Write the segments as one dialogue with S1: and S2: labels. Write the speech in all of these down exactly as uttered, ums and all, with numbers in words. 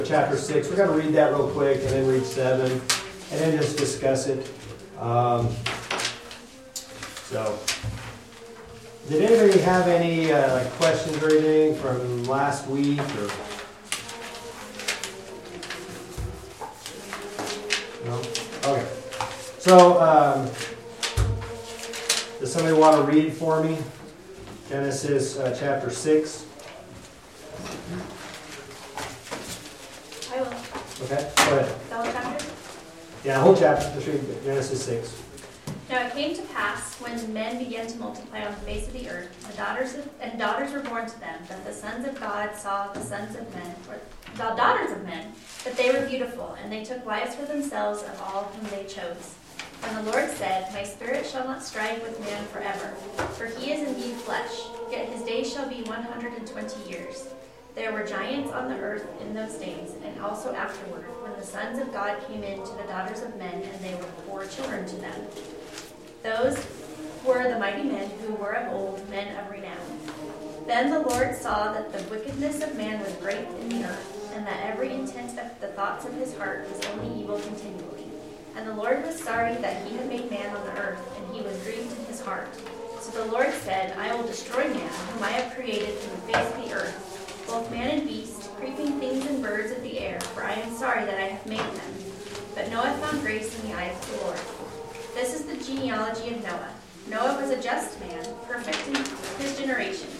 S1: Chapter six. We're going to read that real quick and then read seven and then just discuss it. Um, so, did anybody have any uh, like questions or anything from last week? Or no? Okay. So, um, does somebody want to read for me? Genesis uh, chapter six.
S2: I will.
S1: Okay, go ahead.
S2: The whole chapter?
S1: Yeah, the whole chapter. Let's read Genesis six.
S2: Now it came to pass, when men began to multiply on the face of the earth, the daughters of, and daughters were born to them, that the sons of God saw the sons of men, or the daughters of men, that they were beautiful, and they took wives for themselves of all whom they chose. And the Lord said, My spirit shall not strive with man forever, for he is indeed flesh, yet his days shall be one hundred and twenty years. There were giants on the earth in those days, and also afterward, when the sons of God came in to the daughters of men, and they were poor children to them. Those were the mighty men who were of old, men of renown. Then the Lord saw that the wickedness of man was great in the earth, and that every intent of the thoughts of his heart was only evil continually. And the Lord was sorry that he had made man on the earth, and he was grieved in his heart. So the Lord said, I will destroy man, whom I have created from the face of the earth, both man and beast, creeping things and birds of the air, for I am sorry that I have made them. But Noah found grace in the eyes of the Lord. This is the genealogy of Noah. Noah was a just man, perfect in his generations.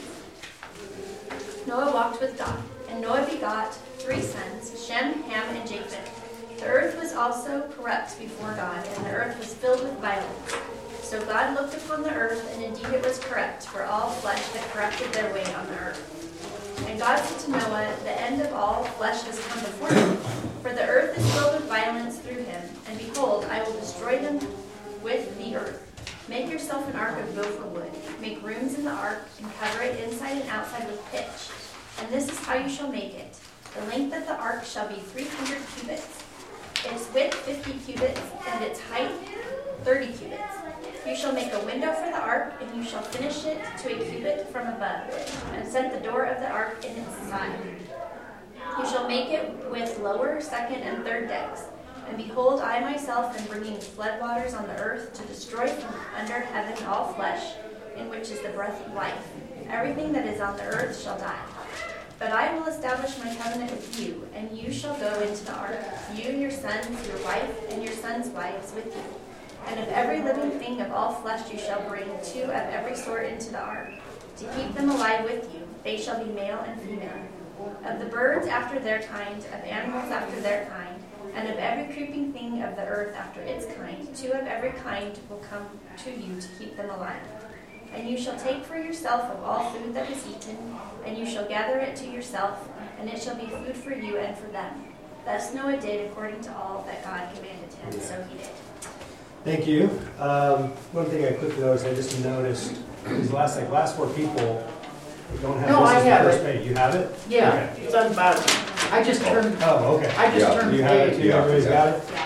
S2: Noah walked with God, and Noah begot three sons, Shem, Ham, and Japheth. The earth was also corrupt before God, and the earth was filled with violence. So God looked upon the earth, and indeed it was corrupt, for all flesh had corrupted their way on the earth. And God said to Noah, The end of all flesh has come before me, for the earth is filled with violence through him, and behold, I will destroy them with the earth. Make yourself an ark of gopher wood. Make rooms in the ark, and cover it inside and outside with pitch. And this is how you shall make it. The length of the ark shall be three hundred cubits, its width fifty cubits, and its height thirty cubits. You shall make a window for the ark, and you shall finish it to a cubit from above, and set the door of the ark in its side. You shall make it with lower, second, and third decks. And behold, I myself am bringing floodwaters on the earth to destroy from under heaven all flesh, in which is the breath of life. Everything that is on the earth shall die. But I will establish my covenant with you, and you shall go into the ark, you and your sons, your wife, and your sons' wives with you. And of every living thing of all flesh you shall bring two of every sort into the ark, to keep them alive with you. They shall be male and female. Of the birds after their kind, of animals after their kind, and of every creeping thing of the earth after its kind, two of every kind will come to you to keep them alive. And you shall take for yourself of all food that is eaten, and you shall gather it to yourself, and it shall be food for you and for them. Thus Noah did according to all that God commanded him, so he did.
S1: Thank you. Um, one thing I quickly noticed, I just noticed these last like last four people don't have
S3: No,
S1: this
S3: I
S1: as the
S3: have
S1: first
S3: it.
S1: page. You have it?
S3: Yeah,
S1: Okay.
S3: it's on the bottom. I just turned,
S1: Oh, okay.
S3: I just
S4: Yeah.
S3: turned
S1: You have it
S3: page.
S1: too? Everybody's got it?
S2: Yeah.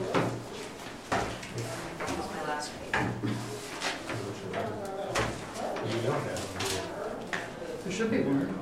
S2: That was my last page.
S1: You don't have it.
S3: There should be one.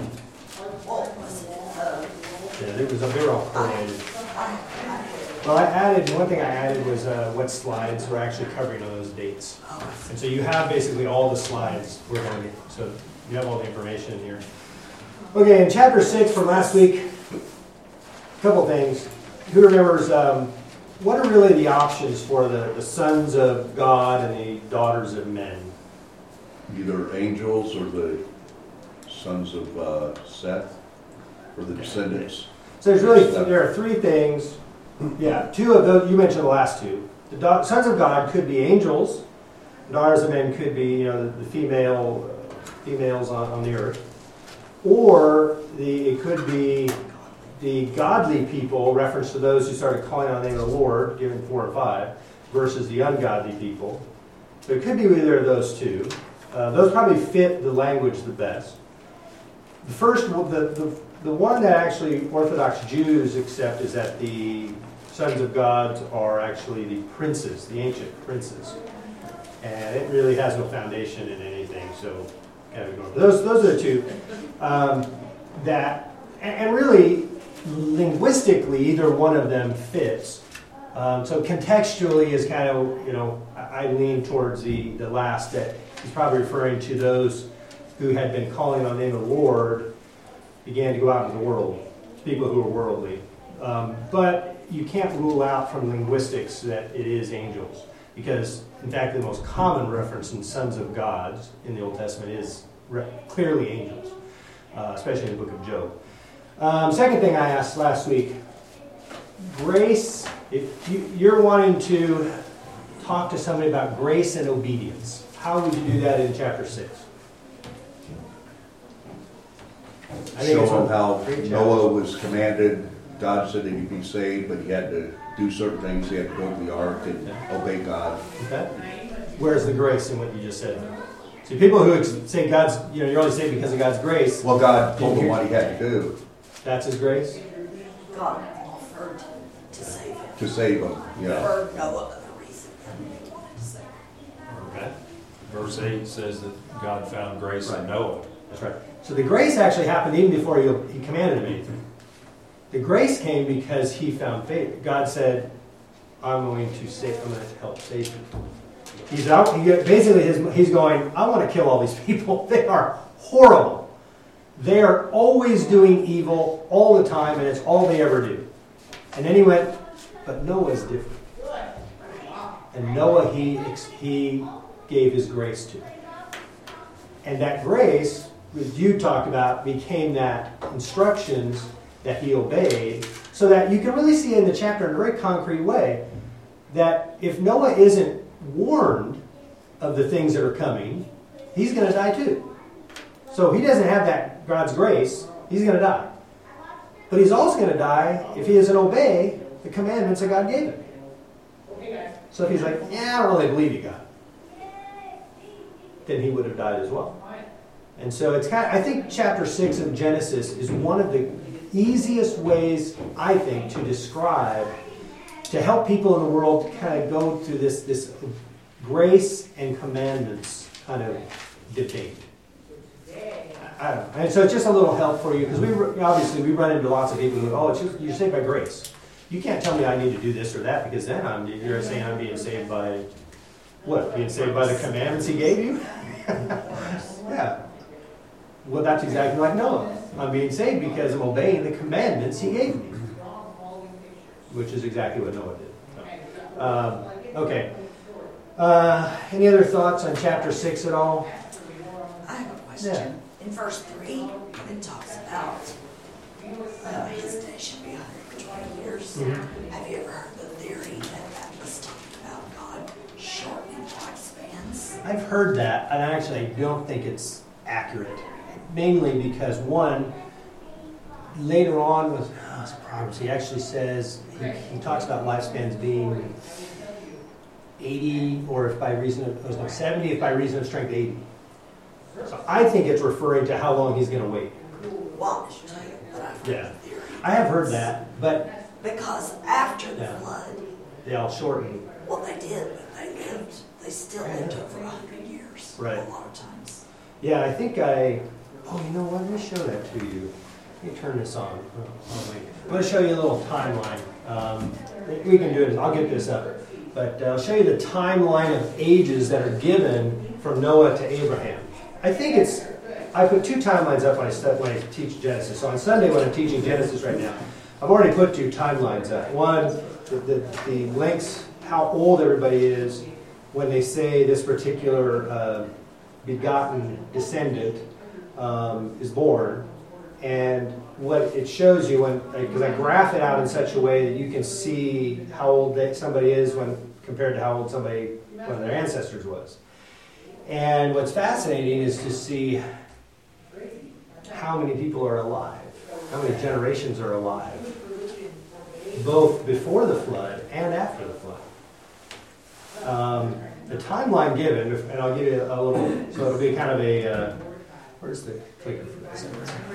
S1: Yeah, there was, they were all coordinated. Well, I added, one thing I added was uh, what slides were actually covering on those dates. And so you have basically all the slides we're going to, so you have all the information here. Okay, in chapter six from last week, a couple things. Who remembers, um, what are really the options for the, the sons of God and the daughters of men?
S4: Either angels or the sons of uh, Seth, or the descendants.
S1: So there's really, there are three things. Yeah, two of those, you mentioned the last two. The da- sons of God could be angels. Daughters of men could be, you know, the, the female uh, females on, on the earth. Or the it could be the godly people, reference to those who started calling on the name of the Lord, given four and five, versus the ungodly people. So it could be either of those two. Uh, those probably fit the language the best. The first, the, the the one that actually Orthodox Jews accept is that the sons of God are actually the princes, the ancient princes. And it really has no foundation in anything, so kind of ignore it. Those, those are the two um, that, and, and really, linguistically, either one of them fits. Um, so contextually is kind of, you know, I, I lean towards the, the last, that he's probably referring to those who had been calling on the name of the Lord, began to go out into the world, people who are worldly. Um, but you can't rule out from linguistics that it is angels, because in fact the most common reference in sons of gods in the Old Testament is re- clearly angels, uh, especially in the book of Job. Um, second thing I asked last week, grace, if you, you're wanting to talk to somebody about grace and obedience, how would you do that in chapter six? I think it's
S4: Show
S1: a
S4: him how
S1: great chapter.
S4: Noah was commanded, God said that he'd be saved, but he had to do certain things. He had to go to the ark and obey God.
S1: Okay. Where's the grace in what you just said? See, people who ex- say God's, you know, you're only saved because of God's grace,
S4: Well, God told him what he had to do
S1: that's His grace?
S3: God offered to save him.
S4: to save him. Yeah.
S3: For no other reason than he wanted to save him.
S1: Okay.
S5: Verse eight says that God found grace
S1: Right.
S5: in Noah.
S1: That's right. So the grace actually happened even before he, he commanded him anything. The grace came because he found favor. God said, I'm going to save, I'm going to help save you. He's out, he, basically his, he's going, I want to kill all these people. They are horrible. They are always doing evil all the time, and it's all they ever do. And then he went, but Noah's different. And Noah, he, he gave his grace to. And that grace, as you talked about, became that instructions that he obeyed, so that you can really see in the chapter in a very concrete way that if Noah isn't warned of the things that are coming, he's going to die too. So he doesn't have that God's grace, he's going to die. But he's also going to die if he doesn't obey the commandments that God gave him. So if he's like, yeah, I don't really believe you, God, then he would have died as well. And so it's kind of, I think chapter six of Genesis is one of the easiest ways, I think, to describe, to help people in the world kind of go through this, this grace and commandments kind of debate. I don't know. And so it's just a little help for you, because we obviously we run into lots of people who, oh, it's just, you're saved by grace. You can't tell me I need to do this or that, because then I'm, you're saying I'm being saved by, what, being saved by the commandments he gave you? Yeah. Well, that's exactly like Noah. I'm being saved because I'm obeying the commandments he gave me, which is exactly what Noah did. Um, okay. Uh, any other thoughts on chapter six at all?
S3: I have a question.
S1: Yeah.
S3: In verse three, it talks about uh, his day should be one hundred twenty years.
S1: Mhm.
S3: Have you ever heard the theory that that was talking about God shortening lifespans?
S1: I've heard that, and I actually don't think it's accurate. Mainly because, one, later on with oh, Proverbs, he actually says, he, he talks about lifespans being eighty, or if by reason of, oh, no, seventy, if by reason of strength, eighty. So I think it's referring to how long he's going to wait.
S3: Well, I should tell you that I've heard
S1: Yeah.
S3: the theory.
S1: I have heard that, but
S3: Because after the
S1: Yeah.
S3: flood,
S1: they all shorten.
S3: well, they did, but they lived, they still
S1: Yeah.
S3: lived over one hundred years.
S1: Right.
S3: A lot of times.
S1: Yeah, I think I... Oh, you know what? Let me show that to you. Let me turn this on. Oh, oh, wait. I'm going to show you a little timeline. Um, we can do it. I'll get this up. But uh, I'll show you the timeline of ages that are given from Noah to Abraham. I think it's... I put two timelines up when I, stu- when I teach Genesis. So on Sunday when I'm teaching Genesis right now, I've already put two timelines up. One, the, the, the lengths, how old everybody is when they say this particular uh, begotten descendant um, is born. And what it shows you, when because I graph it out in such a way that you can see how old they, somebody is when compared to how old somebody, one of their ancestors was. And what's fascinating is to see how many people are alive, how many generations are alive, both before the flood and after the flood. Um, the timeline given, and I'll give you a little, so it'll be kind of a, uh, where's the clicker for this?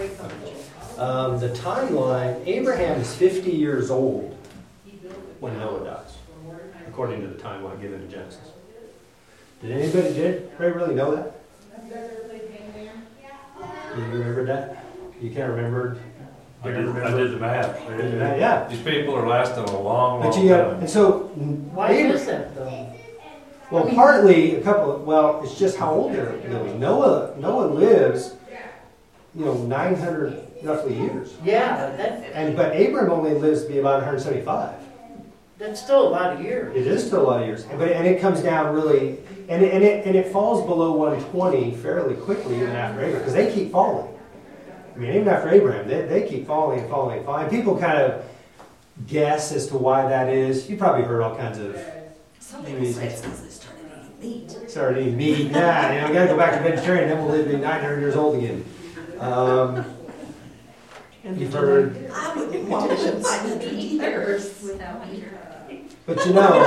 S1: Um, the timeline, Abraham is fifty years old when Noah dies, according to the timeline given in Genesis. Did anybody, did anybody really know that? Do you remember that? You can't remember?
S5: I
S1: Darren,
S5: did, I
S1: remember?
S5: did the math.
S1: Yeah.
S5: These people are lasting a long, long
S1: But you got,
S5: time.
S1: and so,
S6: Why
S1: Abra-
S6: is that though?
S1: well, partly a couple. Of, well, it's just how old they're living. Noah, Noah lives, you know, nine hundred roughly years,
S6: Yeah, that,
S1: and but Abram only lives to be about one hundred seventy-five.
S6: that's still a lot of years.
S1: It is still a lot of years, but and it comes down really, and it, and it and it falls below one twenty fairly quickly even after Abraham because they keep falling. I mean, even after Abraham, they, they keep falling and falling and falling. People kind of guess as to why that is. You probably heard all kinds of
S3: Some people say it's because they started eating meat.
S1: started eating meat. Yeah, you know, we got to go back to vegetarian, then we'll live to be nine hundred years old again. Um, you've heard,
S3: I wouldn't want to live nine hundred years.
S2: Without meat.
S1: but you know,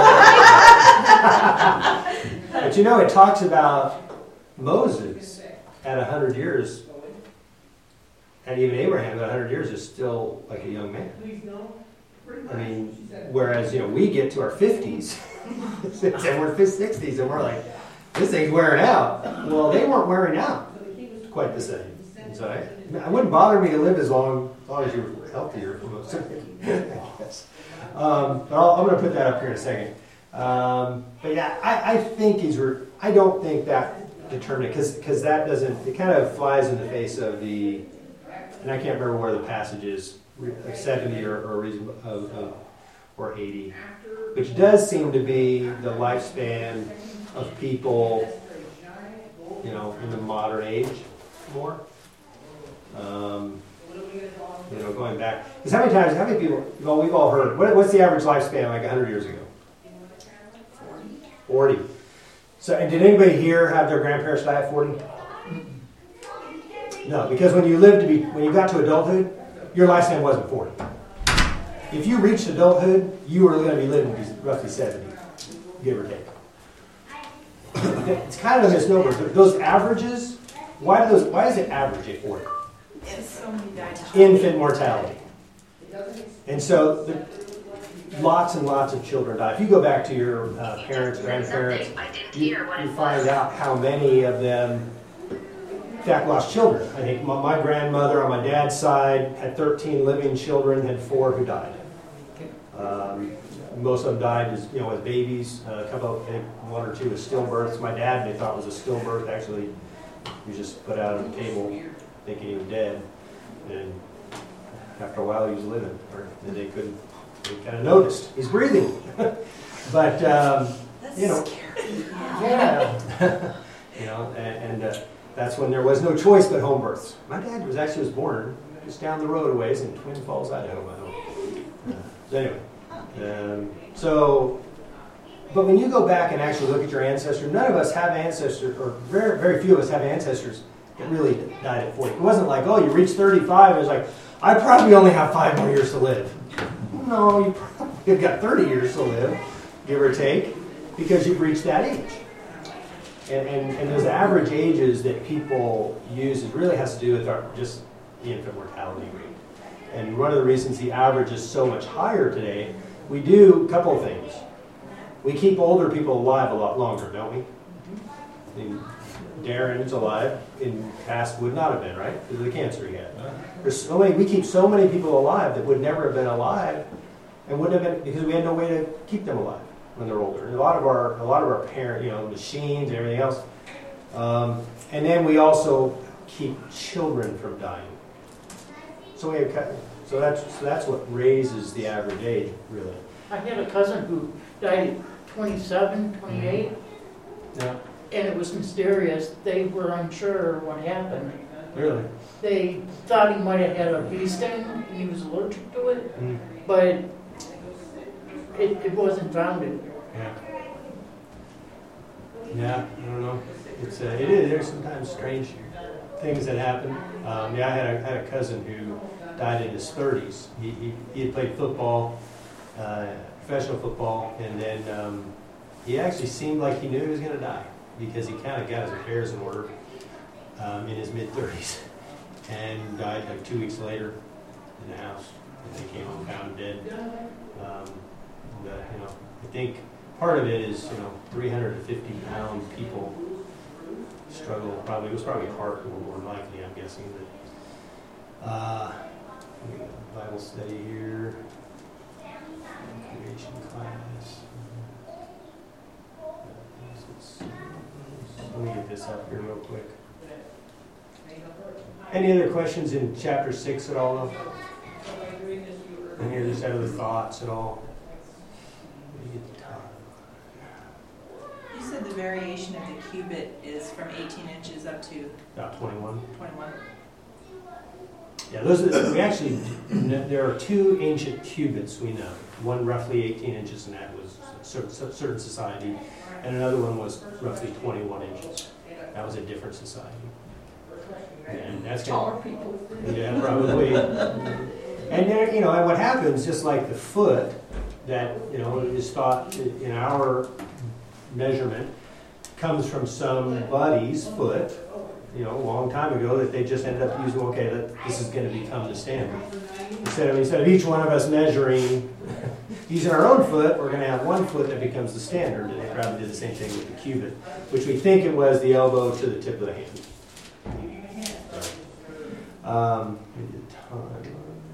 S1: but you know, it talks about Moses at one hundred years. And even Abraham at one hundred years is still like a young man. I mean, whereas, you know, we get to our fifties and we're sixties and we're like, this thing's wearing out. Well, they weren't wearing out quite the same. And so I, it wouldn't bother me to live as long as, long as you were healthier for most of it. Yes. Um, but I'll, I'm going to put that up here in a second. Um, but yeah, I, I think he's, re- I don't think that determined, because because that doesn't, it kind of flies in the face of the, and I can't remember where the passage is, like seventy or, or reason of, of, or eighty, which does seem to be the lifespan of people, you know, in the modern age more. Um, you know, going back, because how many times, how many people, well, we've all heard, what, what's the average lifespan like one hundred years ago? forty. So, and did anybody here have their grandparents die at forty? No, because when you lived to be, when you got to adulthood, your lifespan wasn't forty. If you reached adulthood, you were going to be living to be roughly seventy, give or take. It's kind of a misnomer. Those averages, why do those? Why is it average at forty? Infant mortality. And so, the, lots and lots of children die. If you go back to your uh, parents, grandparents, you, you find out how many of them, in fact, lost children. I think my, my grandmother on my dad's side had thirteen living children, had four who died. Um, most of them died as, you know, as babies. Uh, a couple, of, I think one or two was stillbirths. My dad, they thought was a stillbirth. Actually, he was just put out on the table thinking he was dead. And after a while, he was living. Or, and they couldn't, they kind of noticed. He's breathing. But, um,
S3: That's
S1: you know.
S3: scary.
S1: Yeah. You know, and, and uh, that's when there was no choice but home births. My dad was actually was born just down the road a ways in Twin Falls, Idaho. My home. Uh, so anyway, um, so, but when you go back and actually look at your ancestors, none of us have ancestors, or very, very few of us have ancestors that really died at forty. It wasn't like, oh, you reached thirty-five, and it's like, I probably only have five more years to live. No, you probably have got thirty years to live, give or take, because you've reached that age. And, and, and those average ages that people use, it really has to do with our, just the infant mortality rate. And one of the reasons the average is so much higher today, we do a couple of things. We keep older people alive a lot longer, don't we? I mean, Darren's alive, in past would not have been, right? Because of the cancer he had. There's so many, we keep so many people alive that would never have been alive, and wouldn't have been, because we had no way to keep them alive when they're older. And a lot of our, a lot of our parent, you know, machines and everything else. Um, and then we also keep children from dying. So we have, so that's so that's what raises the average age, really.
S6: I had a cousin who died at twenty-seven, twenty-eight,
S1: Yeah.
S6: and it was mysterious. They were unsure what happened.
S1: Really.
S6: They thought he might have had a bee sting and he was allergic to it,
S1: Mm.
S6: but it, it wasn't founded.
S1: Yeah. Yeah. I don't know. It's uh, it is. There's sometimes strange things that happen. Um, yeah, I had a, had a cousin who died in his thirties. He, he, he had played football, uh, professional football, and then um, he actually seemed like he knew he was going to die because he kind of got his affairs in order um, in his mid-thirties and died like two weeks later in the house. And they came home found him dead. Um, and, uh, you know, I think part of it is, you know, three hundred fifty pound people struggle. Probably it was probably heart more than likely, I'm guessing. But uh, We got a Bible study here. Creation class. Let me get this up here real quick. Any other questions in chapter six at all? Though? Any other just other thoughts at all? Let me get the top.
S7: You said the variation of the cubit is from eighteen inches up to
S1: About twenty-one.
S7: twenty-one.
S1: Yeah, those are, we actually, there are two ancient cubits we know. One roughly eighteen inches, and that was a certain, certain society, and another one was roughly twenty-one inches. That was a different society. And that's
S6: Taller
S1: gonna,
S6: people.
S1: yeah, probably. And there, you know, and what happens, just like the foot, that you know is thought to, in our measurement, comes from somebody's foot, you know, a long time ago that they just ended up using. Okay, that this is going to become the standard. Instead of instead of each one of us measuring using our own foot, we're going to have one foot that becomes the standard. And they probably did the same thing with the cubit, which we think it was the elbow to the tip of the hand. Um, let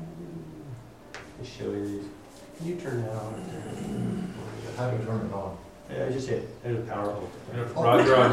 S1: me show you these. Can you turn that on?
S8: How do you turn it on?
S1: Yeah, just hit. There's a power hole.
S5: Roger, on,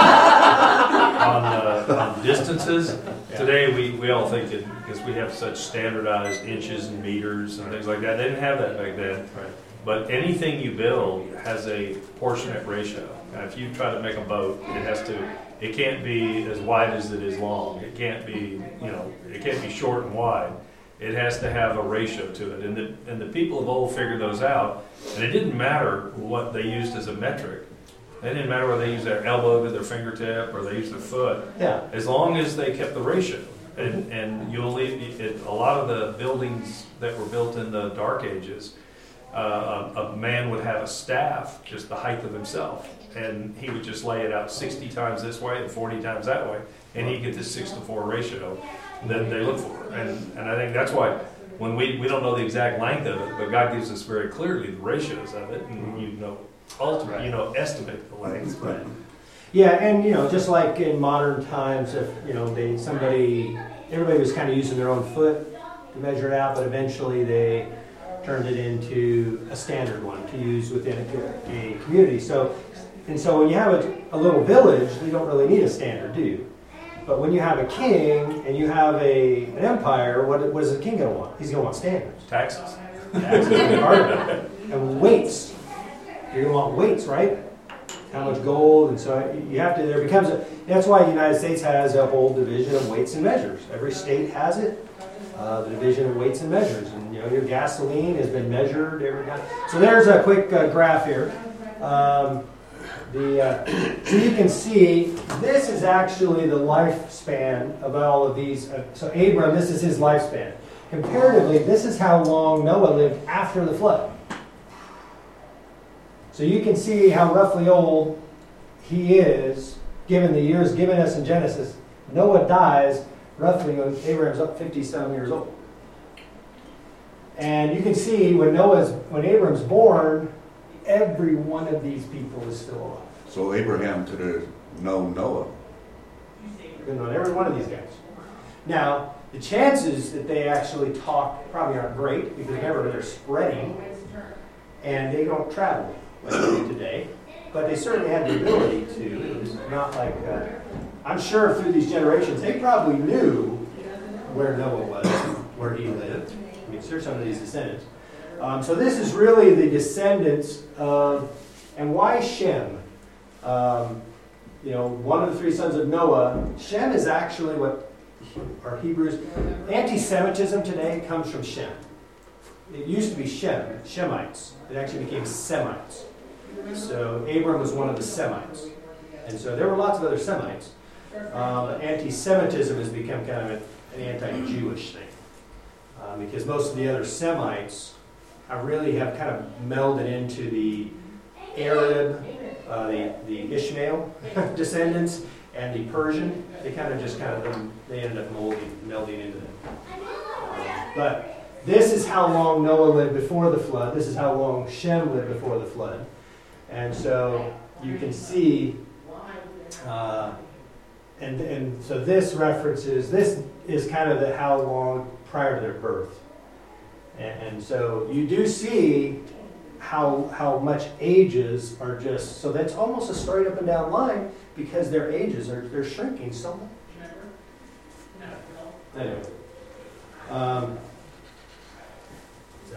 S5: on, uh, on distances,
S1: Yeah.
S5: today we, we all think it, because we have such standardized inches and meters and things like that. They didn't have that back then.
S1: Right.
S5: But anything you build has a proportionate ratio. Now, if you try to make a boat, it has to, it can't be as wide as it is long. It can't be, you know, it can't be short and wide. It has to have a ratio to it. And the, and the people of old figured those out. And it didn't matter what they used as a metric. It didn't matter whether they used their elbow to their fingertip or they used their foot.
S1: Yeah.
S5: As long as they kept the ratio. And, and you'll leave, it, a lot of the buildings that were built in the Dark Ages, uh, a, a man would have a staff just the height of himself. And he would just lay it out sixty times this way and forty times that way. And he'd get this six to four ratio that they look for. And, and I think that's why when we, we don't know the exact length of it, but God gives us very clearly the ratios of it. And you know, ultimately, you know, estimate the length.
S1: Right. Yeah, and you know, just like in modern times, if you know, they somebody, everybody was kind of using their own foot to measure it out, but eventually they turned it into a standard one to use within a, a community. So, and so when you have a, a little village, you don't really need a standard, do you? But when you have a king and you have a an empire, what, what is the king going to want? He's going to want standards.
S5: Taxes.
S1: Taxes, part of it. And weights. You're going to want weights, right? How much gold, and so you have to, there becomes a, that's why the United States has a whole division of weights and measures. Every state has it, uh, the division of weights and measures. And, you know, your gasoline has been measured every time. So there's a quick uh, graph here. Um, the, uh, so you can see, this is actually the lifespan of all of these. Uh, so Abram, this is his lifespan. Comparatively, this is how long Noah lived after the flood. So you can see how roughly old he is, given the years given us in Genesis. Noah dies roughly when Abraham's up fifty-seven years old. And you can see when Noah's, when Abram's born, every one of these people is still alive.
S4: So Abraham could have known Noah.
S1: Could know every one of these guys. Now, the chances that they actually talk probably aren't great, because remember, they're spreading, and they don't travel like they do today, but they certainly had the ability to. It was not like, uh, I'm sure through these generations, they probably knew where Noah was, where he lived. I mean, search some of these descendants. Um, so this is really the descendants of, and why Shem? Um, you know, one of the three sons of Noah. Shem is actually what our Hebrews, anti-Semitism today comes from Shem. It used to be Shem, Shemites. It actually became Semites. So Abram was one of the Semites. And so there were lots of other Semites. Um, but anti-Semitism has become kind of an anti-Jewish thing. Um, because most of the other Semites are really have kind of melded into the Arab, uh, the, the Ishmael descendants, and the Persian. They kind of just kind of, they ended up molding, melding into them. Um, but this is how long Noah lived before the flood. This is how long Shem lived before the flood. And so you can see, uh, and, and so this references, this is kind of the how long prior to their birth. And, and so you do see how how much ages are just, so that's almost a straight up and down line because their ages are they're shrinking so much. Anyway. Um, so.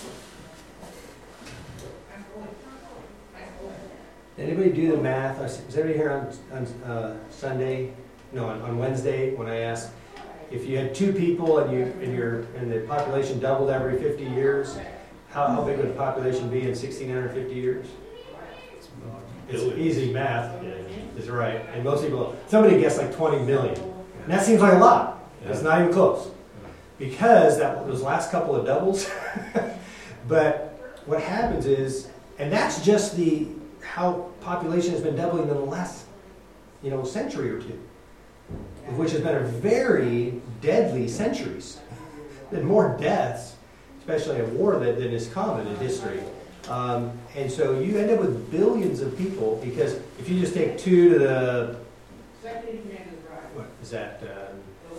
S1: Anybody do the math? Was anybody here on, on uh, Sunday? No, on, on Wednesday when I asked if you had two people and you and your and the population doubled every fifty years, how, how big would the population be in sixteen fifty years? It's easy math, is right. And most people, somebody guessed like twenty million. And that seems like a lot. It's not even close. Because that those last couple of doubles. But what happens is, and that's just the how population has been doubling in the last, you know, century or two, which has been a very deadly centuries. Been more deaths, especially at war, than, than is common in history. Um, and so you end up with billions of people because if you just take two to the, what is that, uh,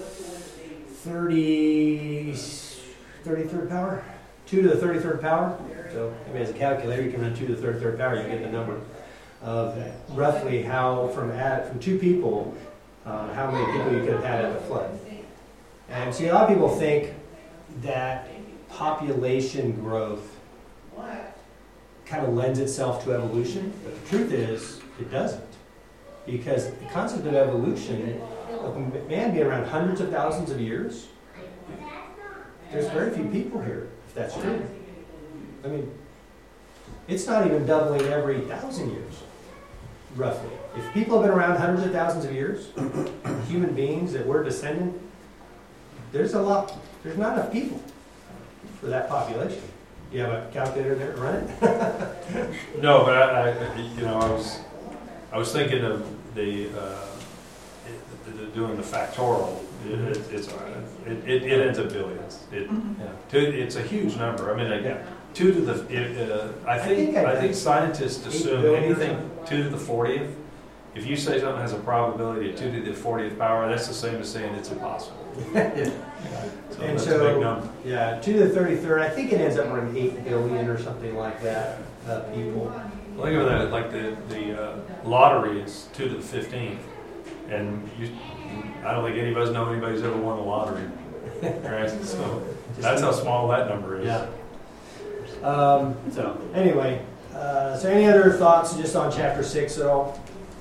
S1: thirty, thirty-third power? two to the thirty-third power. So maybe as a calculator, you can run two to the thirty-third power, you get the number of roughly how, from at, from two people, uh, how many people you could have had at the flood. And see, a lot of people think that population growth kind of lends itself to evolution, but the truth is, it doesn't. Because the concept of evolution, of man being around hundreds of thousands of years, there's very few people here, if that's true. I mean, it's not even doubling every thousand years, roughly. If people have been around hundreds of thousands of years, human beings that we're descending, there's a lot, there's not enough people for that population. You have a calculator there to run it?
S5: No, but I, I, you know, I was, I was thinking of the, uh, it, the, doing the factorial. It, it, it's, it, it, it ends up billions. It,
S1: Yeah.
S5: two, it's a huge number. I mean, like,
S1: Yeah.
S5: two to the, it, uh, I think,
S1: I think I-
S5: I think scientists assume
S1: billion or
S5: anything
S1: something.
S5: two to the fortieth. If you say something has a probability of two to the fortieth power, that's the same as saying it's impossible.
S1: Yeah.
S5: So
S1: And
S5: that's
S1: so-
S5: a big number.
S1: Yeah, two to the thirty-third, I think it ends up around eight billion or something like that, uh, people.
S5: Well, think of that, like the, the uh, lottery is two to the fifteenth. And you, I don't think any of us know anybody's ever won the lottery. Right? So that's how small that number is.
S1: Yeah. Um, so, anyway, uh, so any other thoughts just on chapter six at all?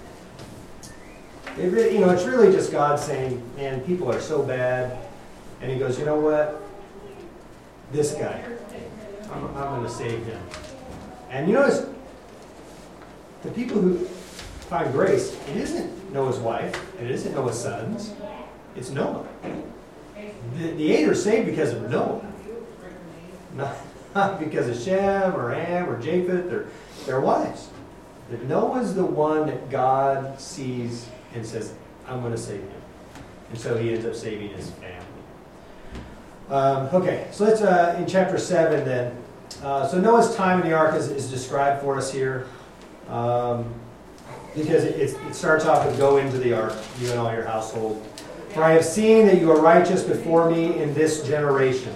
S1: It really, you know, it's really just God saying, man, people are so bad. And he goes, you know what? This guy, I'm, I'm going to save him. And you notice, the people who find grace, it isn't Noah's wife, it isn't Noah's sons, it's Noah. The, the eight are saved because of Noah. Not, not because of Shem or Ham or Japheth or their wives. But Noah's the one that God sees and says, I'm going to save him. And so he ends up saving his family. Um, okay, so let's, uh, in chapter seven then. Uh, so Noah's time in the ark is, is described for us here. Um, because it, it, it starts off with, go into the ark, you and all your household. For I have seen that you are righteous before me in this generation.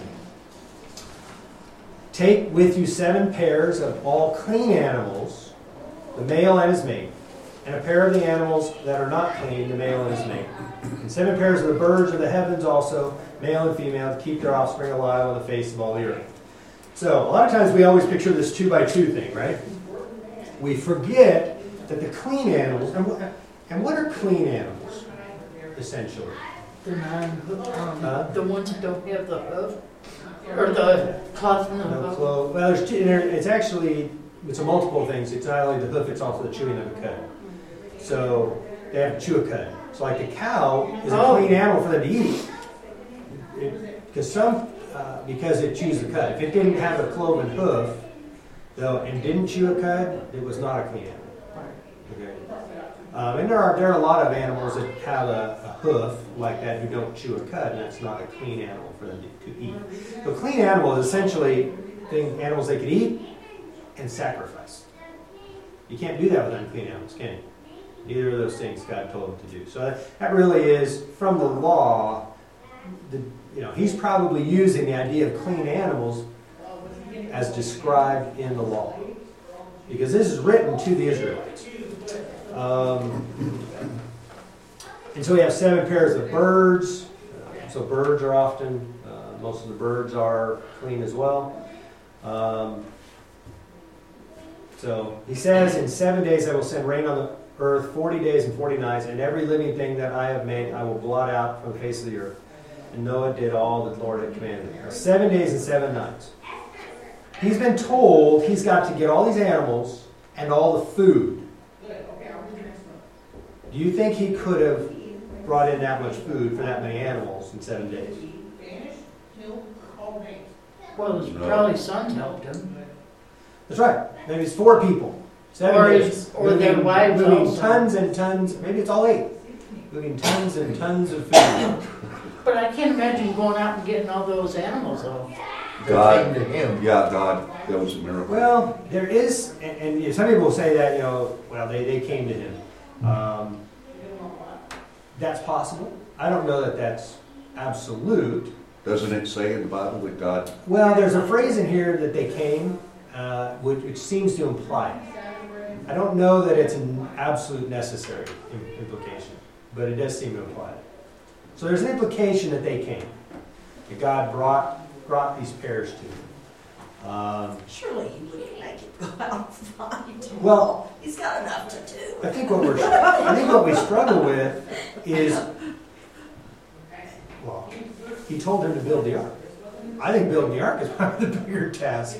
S1: Take with you seven pairs of all clean animals, the male and his mate, and a pair of the animals that are not clean, the male and his mate. And seven pairs of the birds of the heavens also, male and female, to keep their offspring alive on the face of all the earth. So, a lot of times we always picture this two by two thing, right? We forget that the clean animals, and what, and what are clean animals, essentially?
S6: The non, um,
S1: Huh?
S6: the ones that don't have the hoof, or the cloth in the
S1: No
S6: hoof.
S1: clo- well, there's two, there, it's actually, it's a multiple things. It's not only the hoof, it's also the chewing of the cud. So, they have to chew a cud. So like the cow is a
S6: Oh.
S1: clean animal for them to eat. Because some, uh, because it chews the cud. If it didn't have a cloven hoof, though, and didn't chew a cud, it was not a clean animal. Okay. Um, and there are there are a lot of animals that have a, a hoof like that who don't chew a cud, and that's not a clean animal for them to, to eat. So clean animal is essentially things, animals they could eat and sacrifice. You can't do that with unclean animals, can you? Neither of those things God told them to do. So that, that really is, from the law, the, you know, he's probably using the idea of clean animals as described in the law. Because this is written to the Israelites. Um, and so we have seven pairs of birds. So birds are often, uh, most of the birds are clean as well. Um, so he says, in seven days I will send rain on the earth, forty days and forty nights, and every living thing that I have made I will blot out from the face of the earth. And Noah did all that the Lord had commanded him. Seven days and seven nights. He's been told he's got to get all these animals and all the food. Do you think he could have brought in that much food for that many animals in seven days?
S6: Well, his
S4: No.
S6: probably sons helped him.
S1: That's right. Maybe it's four people. Seven
S6: Or
S1: days.
S6: his- or their wives
S1: moving
S6: also.
S1: tons and tons. Maybe it's all eight. Moving tons and tons of food.
S6: But I can't imagine going out and getting all those animals though.
S4: God,
S8: They came to him.
S4: yeah, God, that was a miracle.
S1: Well, there is, and, and you know, some people say that, you know, well, they, they came to him. Um, that's possible. I don't know that that's absolute.
S4: Doesn't it say in the Bible that God,
S1: Well, there's a phrase in here that they came, uh, which, which seems to imply it. I don't know that it's an absolute necessary im- implication, but it does seem to imply it. So there's an implication that they came, that God brought brought these pairs to him. Um,
S3: Surely he wouldn't make it go out and find them.
S1: Well-
S3: He's got enough to do.
S1: I think what we're I think what we struggle with is, well, he told them to build the ark. I think building the ark is probably the bigger task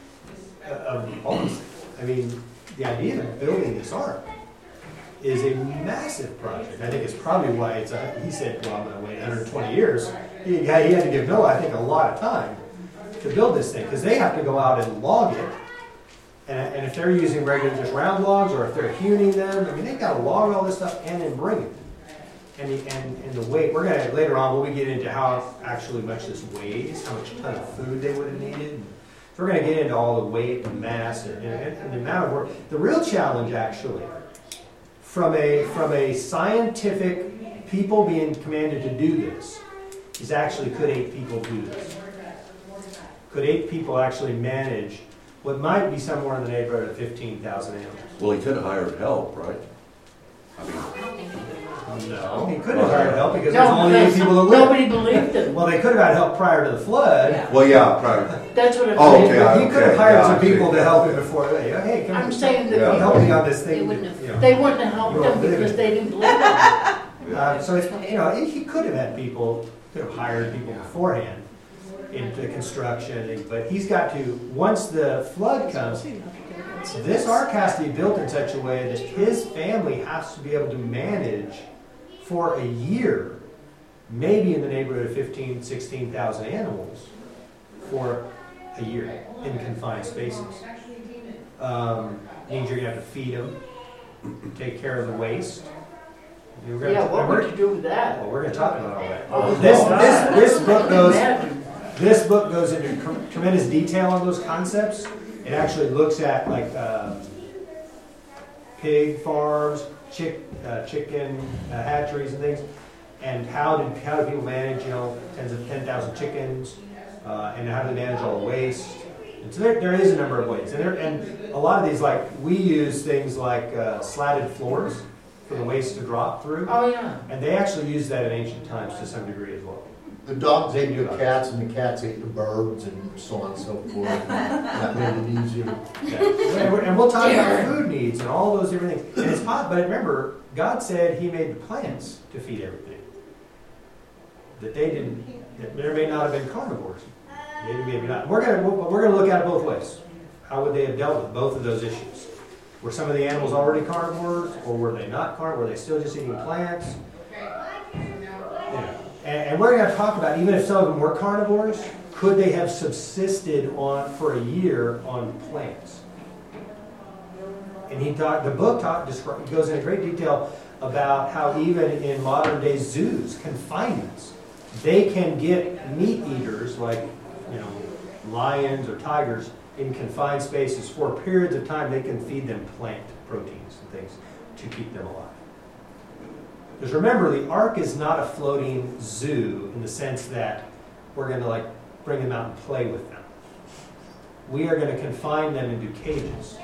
S1: of all these things. I mean, the idea of building this ark is a massive project. I think it's probably why it's a, he said, well, I'm going to wait one hundred twenty years. He, he had to give Noah, I think, a lot of time to build this thing because they have to go out and log it. And, and if they're using regular just round logs or if they're hewing them, I mean, they've got to log all this stuff and then bring it. And the, and, and the weight, we're going to, later on, when we get into how actually much this weighs, how much ton of food they would have needed. So we're going to get into all the weight and mass and, and, and the amount of work. The real challenge, actually, from a, from a scientific people being commanded to do this, is actually could eight people do this? Could eight people actually manage what might be somewhere in the neighborhood of fifteen thousand animals?
S4: well, he could have hired help, right? I mean,
S1: No. He couldn't have hired help because there's
S6: No,
S1: only eight
S6: because
S1: people that live.
S6: nobody believed him.
S1: Well, they could have had help prior to the flood.
S3: Yeah.
S4: well, yeah, prior,
S6: That's what I'm
S4: Oh,
S6: saying.
S4: okay,
S1: But he could have
S4: okay,
S1: hired
S4: yeah,
S1: some
S4: I see.
S1: people to help him before. Hey, hey, come
S6: I'm
S1: on,
S6: saying
S4: Yeah.
S6: that
S1: help me on this thing.
S2: They wouldn't have-
S1: you know.
S6: they wouldn't have helped
S1: You
S6: him
S1: won't believe
S6: because
S1: it.
S6: they didn't believe him.
S1: Uh, so it's, you know, he he could have had people, could have hired people beforehand into construction, but he's got to, once the flood comes, this ark has to be built in such a way that his family has to be able to manage for a year, maybe in the neighborhood of fifteen, sixteen thousand animals for a year in confined spaces. Um, means you're going to have to feed them, take care of the waste. You're gonna-
S6: Yeah, what
S1: we're-
S6: would you do with that?
S1: well, we're going to talk about all that.
S6: Oh,
S1: This,
S6: God.
S1: this, this book goes,
S6: Imagine.
S1: this book goes into tr- tremendous detail on those concepts. It actually looks at like um, pig farms, chick, uh, chicken uh, hatcheries and things, and how did how do people manage, you know, tens of ten thousand chickens, uh, and how do they manage all the waste? And so there, there is a number of ways, and there, and a lot of these, like we use things like uh, slatted floors for the waste to drop through,
S6: Oh, yeah.
S1: and they actually used that in ancient times to some degree as well.
S8: The dogs ate the cats, and the cats ate the birds, and so on and so forth. And that made it easier.
S1: Yeah. And, we're- and we'll talk about food needs and all those different things. And it's hot, but remember, God said He made the plants to feed everything. That they didn't. That there may not have been carnivores. Maybe, maybe not. We're gonna we're, we're gonna look at it both ways. How would they have dealt with both of those issues? Were some of the animals already carnivores, or were they not carnivores? Were they still just eating plants? Yeah. And, and we're going to talk about, even if some of them were carnivores, could they have subsisted on for a year on plants? And he talked. The book talk, descri- goes into great detail about how even in modern day zoos, confinements, they can get meat eaters like, you know, lions or tigers in confined spaces for periods of time. They can feed them plant proteins and things to keep them alive. Because remember, the ark is not a floating zoo in the sense that we're going to like bring them out and play with them. We are going to confine them into cages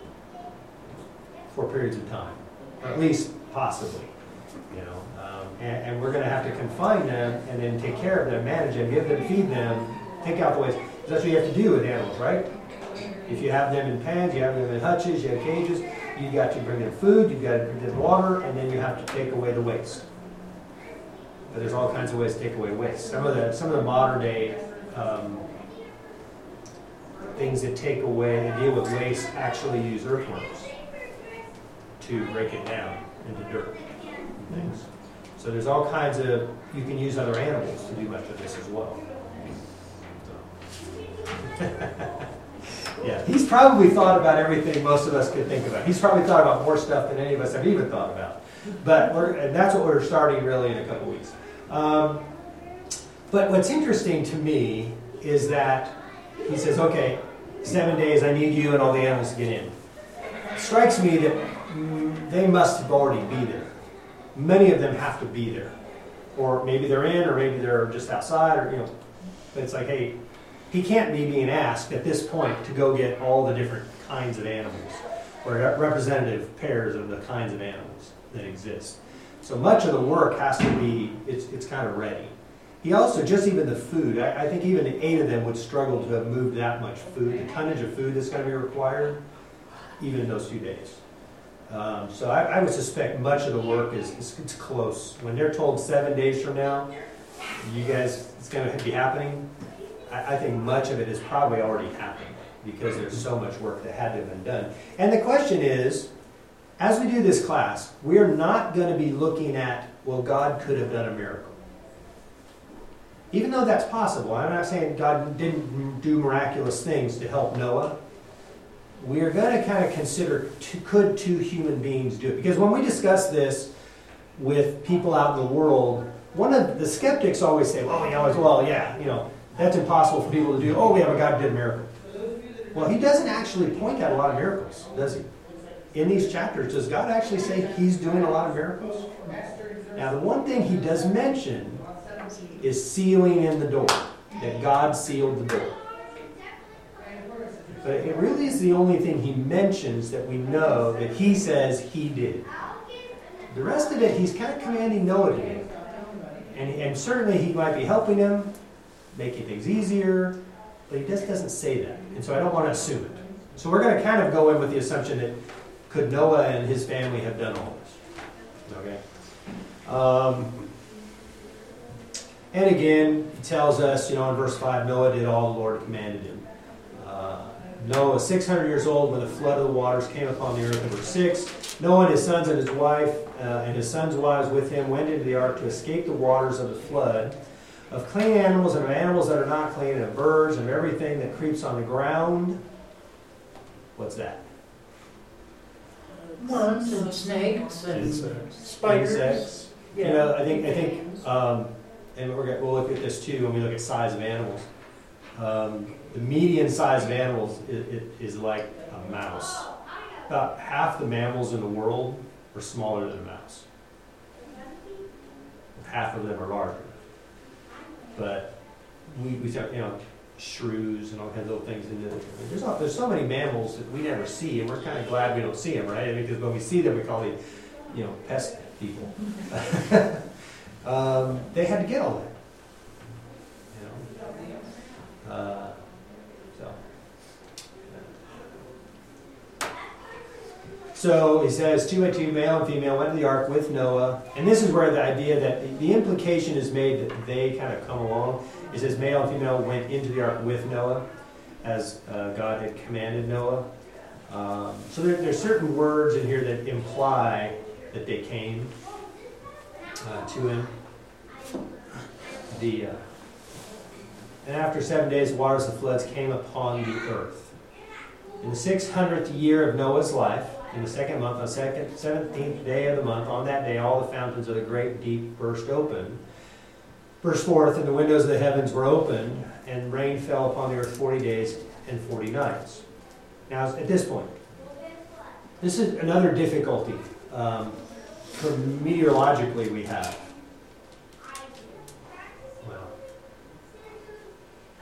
S1: for periods of time, or at least possibly, you know. Um, and, and we're going to have to confine them and then take care of them, manage them, give them, feed them, take out the waste. That's what you have to do with animals, right? If you have them in pens, you have them in hutches, you have cages, you've got to bring them food, you've got to bring them water, and then you have to take away the waste. But there's all kinds of ways to take away waste. Some of the some of the modern day um, things that take away and deal with waste actually use earthworms to break it down into dirt and things. So there's all kinds of, you can use other animals to do much of this as well. So. Yeah, he's probably thought about everything most of us could think about. He's probably thought about more stuff than any of us have even thought about. But we're, and that's what we're starting really in a couple weeks. Um, but what's interesting to me is that he says, okay, seven days, I need you and all the animals to get in. It strikes me that mm, they must have already be there. Many of them have to be there. Or maybe they're in, or maybe they're just outside, or, you know. But it's like, hey, he can't be being asked at this point to go get all the different kinds of animals, or representative pairs of the kinds of animals that exist. So much of the work has to be, it's, it's kind of ready. He also, just even the food, I, I think even the eight of them would struggle to have moved that much food, the tonnage of food that's going to be required, even in those few days. Um, so I, I would suspect much of the work is, is it's close. When they're told seven days from now, you guys, it's going to be happening, I, I think much of it has probably already happened because there's so much work that had to have been done. And the question is, as we do this class, we're not going to be looking at, well, God could have done a miracle. Even though that's possible, I'm not saying God didn't do miraculous things to help Noah. We are going to kind of consider, two, could two human beings do it? Because when we discuss this with people out in the world, one of the skeptics always say, well, you know, well, yeah, you know, that's impossible for people to do. Oh, we have a God who did a miracle. Well, he doesn't actually point out a lot of miracles, does he? In these chapters, does God actually say he's doing a lot of miracles? Now, the one thing he does mention is sealing in the door, that God sealed the door. But it really is the only thing he mentions that we know that he says he did. The rest of it, he's kind of commanding Noah to do. And, and certainly he might be helping him, making things easier, but he just doesn't say that. And so I don't want to assume it. So we're going to kind of go in with the assumption that could Noah and his family have done all this? Okay. Um, and again, he tells us, you know, in verse five, Noah did all the Lord commanded him. Uh, Noah was six hundred years old when the flood of the waters came upon the earth. Number six, Noah and his sons and his wife uh, and his sons' wives with him went into the ark to escape the waters of the flood, of clean animals and of animals that are not clean, and of birds and of everything that creeps on the ground. What's that?
S6: Worms and snakes and
S1: Insects.
S6: spiders.
S1: Insects.
S6: Yeah.
S1: You know, I think I think, um, and we're gonna, we'll look at this too when we look at size of animals. Um, the median size of animals is, is like a mouse. About half the mammals in the world are smaller than a mouse. Half of them are larger. But we, we talk, you know, shrews and all kinds of little things. In the, there's, not, there's so many mammals that we never see, and we're kind of glad we don't see them, right? I mean, because when we see them, we call them, you know, pest people. um, they had to get all that. You know? Uh, so. So he says, two and two, male and female, went to the ark with Noah. And this is where the idea that the, the implication is made that they kind of come along. It says male and female went into the ark with Noah, as uh, God had commanded Noah. Um, so there, there's certain words in here that imply that they came uh, to him. The uh, and after seven days, the waters of the floods came upon the earth. In the six hundredth year of Noah's life, in the second month, on the second, seventeenth day of the month, on that day, all the fountains of the great deep burst open. Verse four, and the windows of the heavens were opened, and rain fell upon the earth forty days and forty nights. Now, at this point, this is another difficulty um, for meteorologically we have. Well,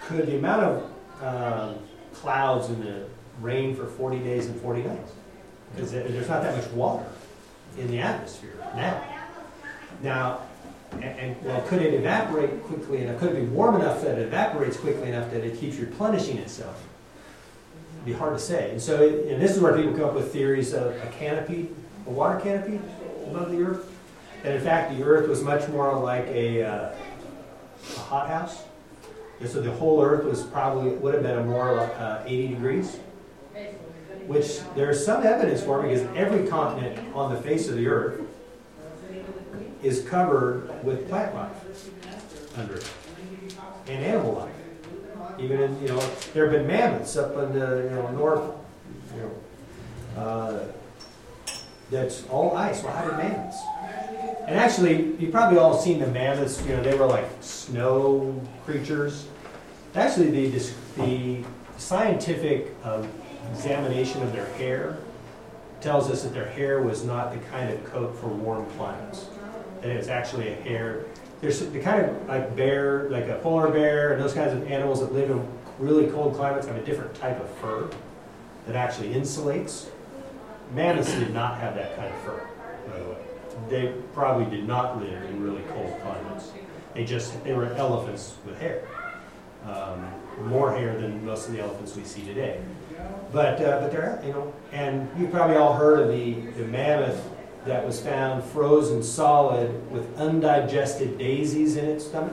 S1: could the amount of um, clouds in the rain for forty days and forty nights? Because there's not that much water in the atmosphere now. Now, and, and well, could it evaporate quickly enough? Could it be warm enough that it evaporates quickly enough that it keeps replenishing itself? It'd be hard to say. And so, it, and this is where people come up with theories of a canopy, a water canopy above the earth. And in fact, the earth was much more like a, uh, a hothouse. And so the whole earth was probably, would have been a more uh, eighty degrees. Which there's some evidence for, because every continent on the face of the earth is covered with plant life under it, and animal life. Even in, you know, there have been mammoths up in the, you know, north, you know, uh, that's all ice. Well, how did mammoths? And actually, you've probably all seen the mammoths, you know, they were like snow creatures. Actually, the, the scientific uh, examination of their hair tells us that their hair was not the kind of coat for warm climates. That it's actually a hair. There's the kind of like bear, like a polar bear, and those kinds of animals that live in really cold climates have a different type of fur that actually insulates. Mammoths did not have that kind of fur, by the way. They probably did not live in really cold climates. They just, they were elephants with hair. Um, more hair than most of the elephants we see today. But, uh, but they're, you know, and you've probably all heard of the, the mammoth that was found frozen solid with undigested daisies in its stomach.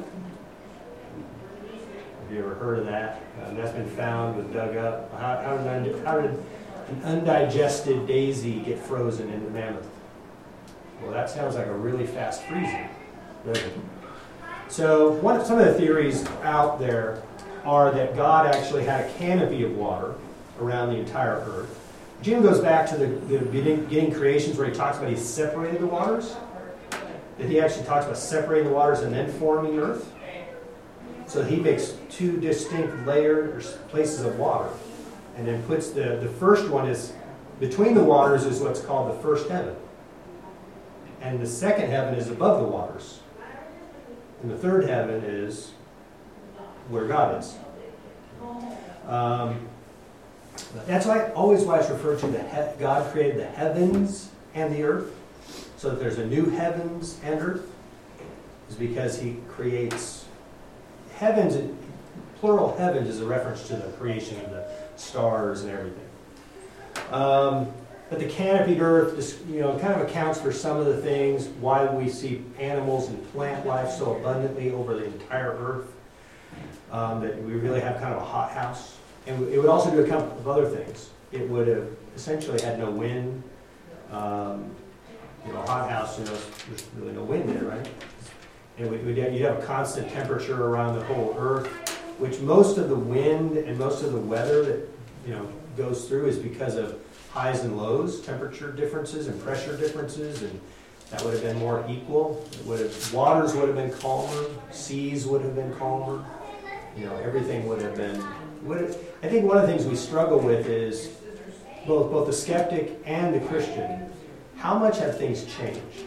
S1: Have you ever heard of that? Um, that's been found, was dug up. How, how, did, how did an undigested daisy get frozen in the mammoth? Well, that sounds like a really fast freezing, doesn't it? So one, some of the theories out there are that God actually had a canopy of water around the entire earth. Jim goes back to the, the beginning creations where he talks about he separated the waters. That he actually talks about separating the waters and then forming the earth. So he makes two distinct layers, places of water. And then puts the, the first one is, between the waters is what's called the first heaven. And the second heaven is above the waters. And the third heaven is where God is. Um, that's why always why it's referred to that God created the heavens and the earth, so that there's a new heavens and earth, is because He creates heavens. Plural heavens is a reference to the creation of the stars and everything. Um, But the canopied earth, just, you know, kind of accounts for some of the things, why we see animals and plant life so abundantly over the entire earth, um, that we really have kind of a hothouse. And it would also do a couple of other things. It would have essentially had no wind. Um, you know, a hothouse, you know, there's really no wind there, right? And we, we'd have, you'd have a constant temperature around the whole earth, which most of the wind and most of the weather that, you know, goes through is because of highs and lows, temperature differences and pressure differences, and that would have been more equal. It would have, waters would have been calmer, seas would have been calmer. You know, everything would have been. Would have, I think one of the things we struggle with is both both the skeptic and the Christian. How much have things changed?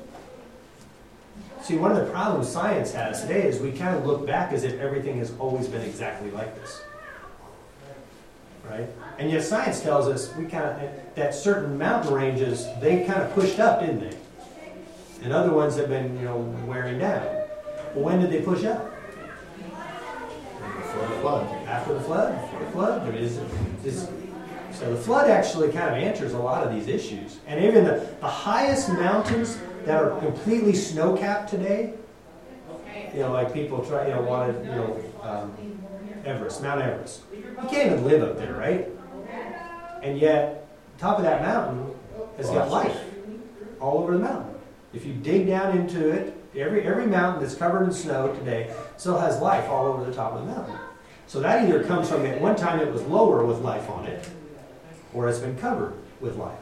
S1: See, one of the problems science has today is we kind of look back as if everything has always been exactly like this. Right? And yet science tells us we kind of that certain mountain ranges, they kind of pushed up, didn't they? And other ones have been, you know, wearing down. Well, when did they push up?
S8: Before the flood.
S1: After the flood. Before the flood. There is, is, so the flood actually kind of answers a lot of these issues. And even the, the highest mountains that are completely snow-capped today, you know, like people try, you know, wanted, you know, um, Everest, Mount Everest. You can't even live up there, right? And yet, top of that mountain has got life all over the mountain. If you dig down into it, every every mountain that's covered in snow today still has life all over the top of the mountain. So that either comes from at one time it was lower with life on it, or it's been covered with life.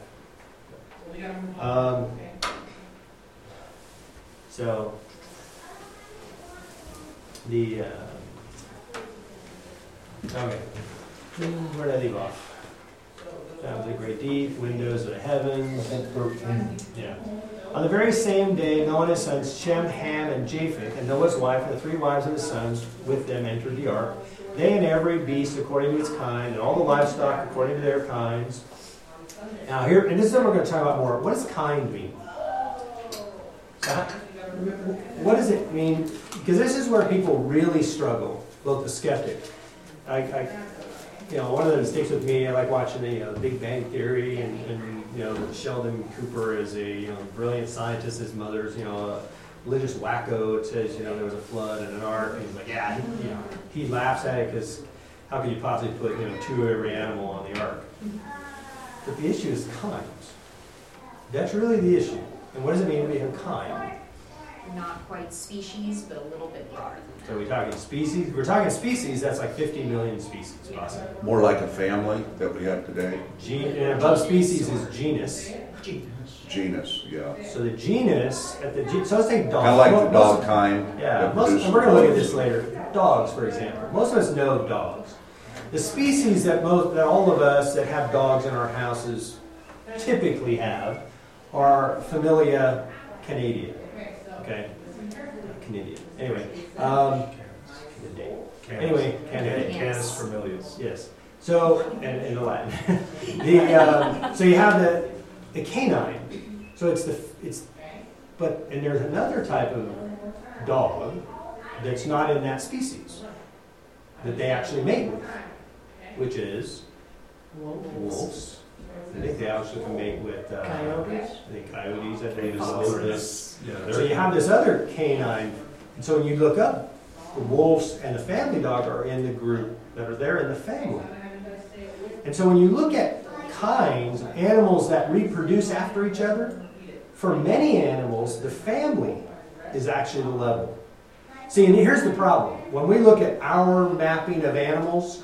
S1: Um, so the uh, okay, where did I leave off? Found the great deep, windows of the heavens. Yeah. On the very same day, Noah and his sons, Shem, Ham, and Japheth, and Noah's wife, and the three wives of his sons with them entered the ark. they and every beast according to its kind, and all the livestock according to their kinds. Now here, and this is what we're going to talk about more. What does kind mean? So how, what does it mean? Because this is where people really struggle, both the skeptic. I, I you know, one of the sticks with me. I like watching the uh, Big Bang Theory, and, and you know, Sheldon Cooper is a you know brilliant scientist. His mother's you know a religious wacko. It says you know there was a flood and an ark. And he's like, yeah, he, you know, he laughs at it because how could you possibly put you know two of every animal on the ark? But the issue is kinds. That's really the issue. And what does it mean to be a kind?
S9: Not quite species, but a little bit broader than that.
S1: So we're talking species. We're talking species. That's like fifty million species, possibly.
S4: More like a family that we have today.
S1: Gen- and above species is genus.
S4: Genus, yeah.
S1: So the genus at the ge- so let's take dogs.
S4: Kind of like
S1: Mo-
S4: the dog
S1: most-
S4: kind.
S1: Yeah,
S4: that
S1: most,
S4: produces
S1: and we're going to look at
S4: dogs.
S1: this later. Dogs, for example. Most of us know dogs. The species that most that all of us that have dogs in our houses typically have are Familia Canadia. Okay, Canadian. Anyway, um, anyway, Canadia.
S5: Canis familias.
S1: Yes. So, and in the Latin, the um, so you have the the canine. So it's the it's, but and there's another type of dog that's not in that species that they actually mate with, which is wolves. I think they actually can mate with uh,
S6: Coyotes?
S1: I think coyotes. I think is
S5: Oh,
S1: over
S5: this-
S1: this.
S5: yeah,
S1: So you have this other canine, and so when you look up, the wolves and the family dog are in the group that are there in the family. And so when you look at kinds, animals that reproduce after each other, for many animals, the family is actually the level. See, and here's the problem. When we look at our mapping of animals,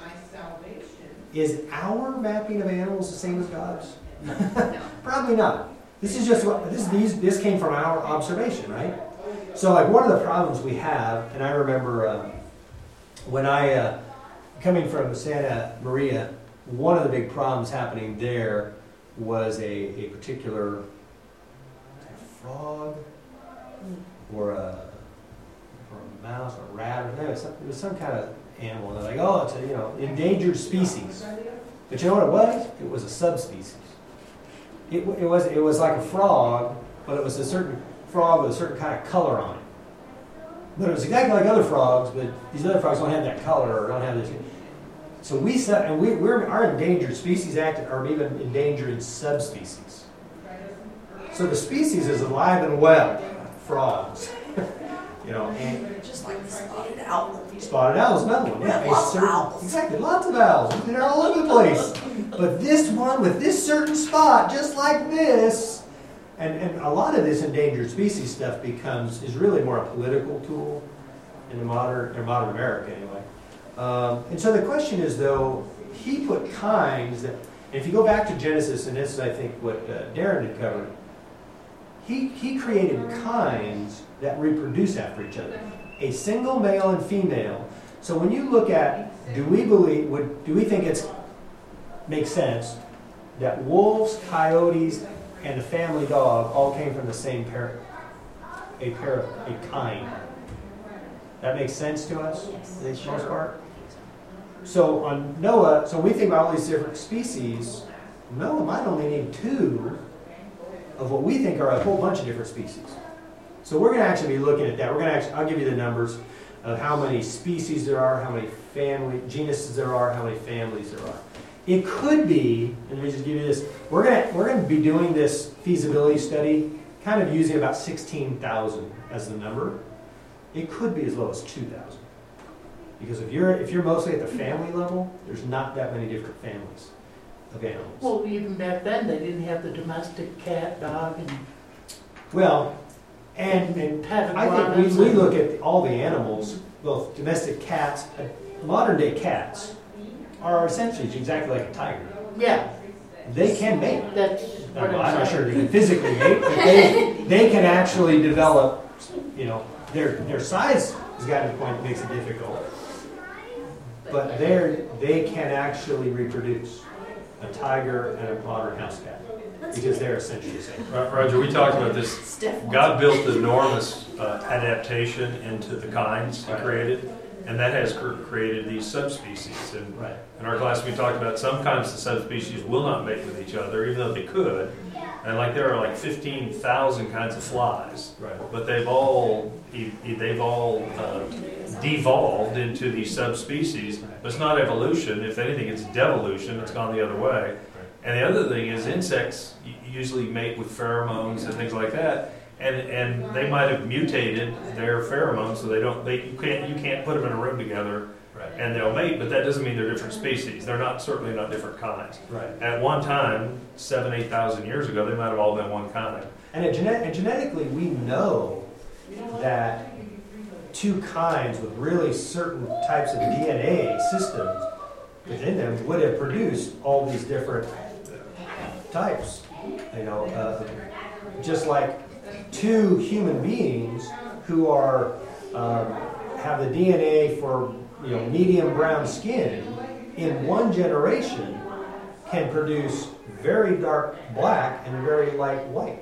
S1: is our mapping of animals the same as God's? Probably not. This is just what this these this came from our observation, right? So, like one of the problems we have, and I remember um, when I uh, coming from Santa Maria, one of the big problems happening there was a, a particular frog or a, or a mouse or a rat or no, it was some, it was some kind of animal. And they're like, oh, it's a you know endangered species. But you know what it was? It was a subspecies. It, it was it was like a frog, but it was a certain frog with a certain kind of color on it. But it was exactly like other frogs, but these other frogs don't have that color or don't have this. So we set, and we, we're our endangered species act are even endangered subspecies. So the species is alive and well, frogs. you know, and
S3: Just like the spotted owl.
S1: spotted owl is another one. Yeah, a
S3: Lots of
S1: certain-
S3: owls.
S1: Exactly, lots of owls. They're all over the place. But this one with this certain spot, just like this, and, and a lot of this endangered species stuff becomes is really more a political tool in the modern in modern America anyway. Um, and so the question is though, he put kinds that, and if you go back to Genesis, and this is I think what uh, Darren had covered, he he created kinds that reproduce after each other, a single male and female. So when you look at, do we believe, would do we think it's makes sense that wolves, coyotes, and the family dog all came from the same pair, a pair, a kind? That makes sense to us, for the most part. So on Noah, so we think about all these different species. Noah might only need two of what we think are a whole bunch of different species. So we're going to actually be looking at that. We're going to actually, I'll give you the numbers of how many species there are, how many family genuses there are, how many families there are. It could be, and let me just give you this. We're going to we're going to be doing this feasibility study, kind of using about sixteen thousand as the number. It could be as low as two thousand, because if you're if you're mostly at the family level, there's not that many different families of animals.
S6: Well, even back then, they didn't have the domestic cat, dog, and
S1: Well, and, and
S6: have
S1: I think
S6: iguanas
S1: we, we
S6: and-
S1: look at all the animals, both domestic cats, uh, modern day cats, are essentially exactly like a tiger.
S6: Yeah,
S1: They can mate.
S6: that's
S1: Now,
S6: what
S1: I'm
S6: I'm
S1: not sure
S6: saying.
S1: they can physically mate, but they, they can actually develop, you know, their their size has gotten to the point that makes it difficult. But they're, they can actually reproduce, a tiger and a modern house cat, because they're essentially the same.
S5: Ro- Roger, we talked about this.
S3: Steph wants
S5: God built enormous uh, adaptation into the kinds He
S1: Right.
S5: created. And that has cr- created these subspecies. And
S1: Right.
S5: in our class, we talked about some kinds of subspecies will not mate with each other, even though they could. And like there are like fifteen thousand kinds of flies,
S1: Right.
S5: but they've all e- e- they've all uh, devolved into these subspecies. But it's not evolution. If anything, it's devolution. It's gone the other way. And the other thing is insects u- usually mate with pheromones and things like that. And and they might have mutated their pheromones so they don't they you can't you can't put them in a room together
S1: Right.
S5: and they'll mate, but that doesn't mean they're different species. They're not certainly not different kinds.
S1: Right.
S5: At one time, seven eight thousand years ago, they might have all been one kind.
S1: And, it, genet- and genetically, we know that two kinds with really certain types of D N A systems within them would have produced all these different types. You know, uh, just like two human beings who are um, have the D N A for you know medium brown skin in one generation can produce very dark black and very light white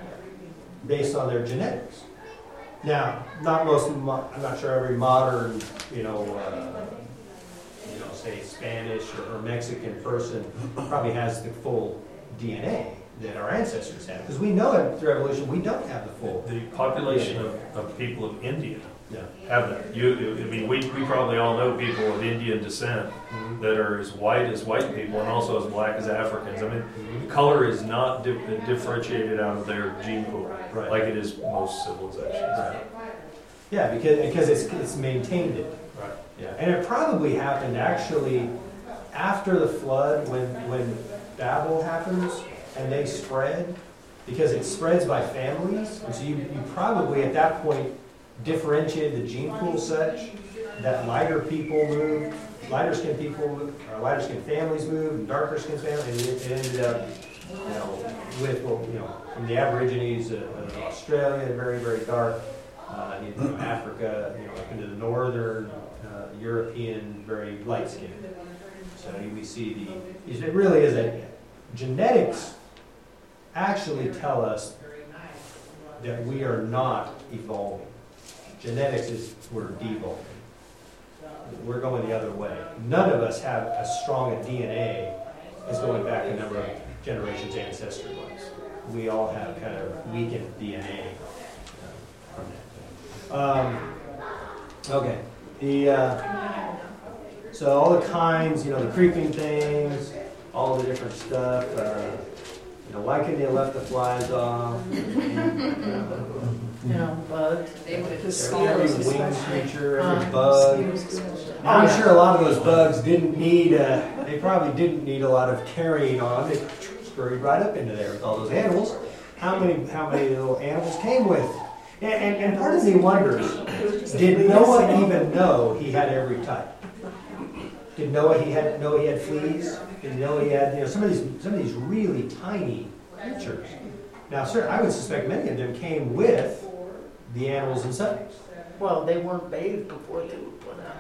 S1: based on their genetics. Now, not most, mo- I'm not sure every modern, you know, uh, you know, say Spanish or, or Mexican person probably has the full D N A that our ancestors had, because we know it through evolution we don't have the full.
S5: The population of, of people of India
S1: Yeah.
S5: have that. You, you- I mean, we, we probably all know people of Indian descent
S1: Mhm.
S5: that are as white as white people and also as black as Africans. I mean,
S1: Mhm.
S5: color is not di- differentiated out of their gene pool
S1: Right.
S5: like it is most civilizations.
S1: Right. Yeah, because because it's it's maintained it.
S5: Right.
S1: Yeah, and it probably happened actually after the flood when when Babel happens and they spread, because it spreads by families, and so you, you probably at that point differentiated the gene pool such that lighter people moved, lighter skinned people, moved, or lighter skinned families moved, and darker skinned families, and it, it ended up, you know, with well, you know, from the Aborigines of, of Australia, very very dark. Uh, you know, Africa, you know, up into the northern uh, European, very light skinned. So we see the, it really is a, genetics actually tell us that we are not evolving. Genetics is, we're devolving. We're going the other way. None of us have as strong a D N A as going back a number of generations ancestry-wise. We all have kind of weakened D N A from that. Um, okay. The uh, so all the kinds, you know, the creeping things, all the different stuff. Uh, you know, why couldn't they have left the flies off?
S6: You know, bugs.
S9: They would have
S1: Every, every
S9: mosquitoes
S1: winged
S9: especially.
S1: creature, every
S6: Uh,
S1: bug.
S6: mosquitoes.
S1: Now, I'm sure a lot of those bugs didn't need. Uh, they probably didn't need a lot of carrying on. They scurried right up into there with all those animals. How many? How many little animals came with? And, and, and part of me wonders, did Noah even know he had every type? Did Noah he had know he had fleas? Did Noah he had you know some of these some of these really tiny creatures? Now, sir, I would suspect many of them came with the animals themselves.
S6: Well, they weren't bathed before they were put out.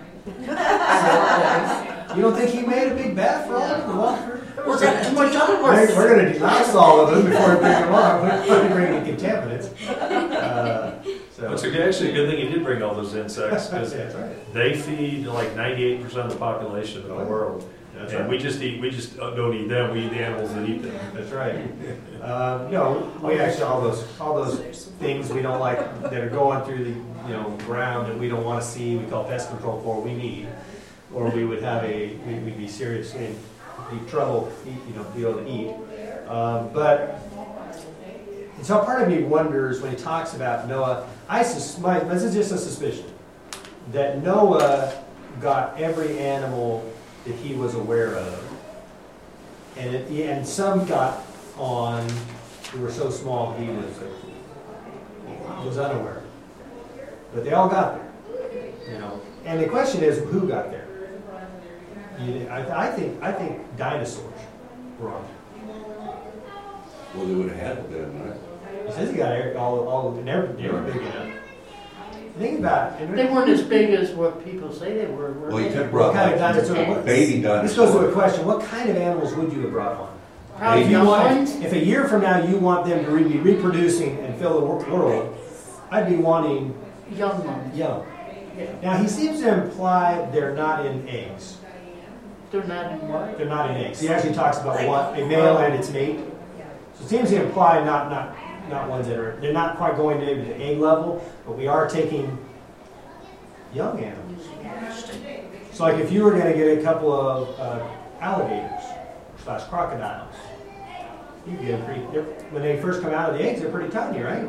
S1: You don't think he made a big bath for all of them to walk through?
S6: We're gonna, too much other
S1: We're,
S6: work.
S1: we're going to delouse all of them before we bring them on. We're going to bring any contaminants. Uh, so.
S5: It's actually a good thing you did bring all those insects because
S1: That's right.
S5: they feed like ninety-eight percent of the population of the
S1: Oh,
S5: world.
S1: That's
S5: And
S1: right.
S5: we just eat, we just don't eat them, we eat the animals that eat them.
S1: That's right. Um, no, we actually all those all those things we don't like that are going through the you know ground that we don't want to see. We call pest control for we need, or we would have a we, we'd be seriously in deep trouble. Eat, you know, be able to eat. Um, but and so part of me wonders when he talks about Noah. I sus- my, this is just a suspicion that Noah got every animal that he was aware of, and it, and some got on who were so small he was he was unaware, but they all got there, you know. And the question is, who got there? You, I, I think I think dinosaurs were on there.
S4: Well, they would have had to been, right?
S1: He says he got air- all all never never big enough. Think about it.
S6: They weren't as big as what people say they were, were
S4: Well, he
S6: they?
S4: could have
S1: What
S4: brought
S1: kind of
S4: like
S1: dinosaur? What,
S4: baby
S1: this goes to a
S4: dinosaurs.
S1: question: what kind of animals would you have brought on?
S6: Probably
S1: If you
S6: young
S1: want,
S6: ones.
S1: if a year from now you want them to re- be reproducing and fill the wor- world, I'd be wanting
S6: Young ones.
S1: young.
S6: Yeah,
S1: Now, he seems to imply they're not in eggs.
S6: they're not in what?
S1: They're not in eggs. He actually talks about one, a male and its mate. So it seems to imply not, not, not ones that are, they're not quite going to the egg level, but we are taking young animals. So like if you were going to get a couple of uh, alligators slash crocodiles, you get them pretty, they're- when they first come out of the eggs, they're pretty tiny, right?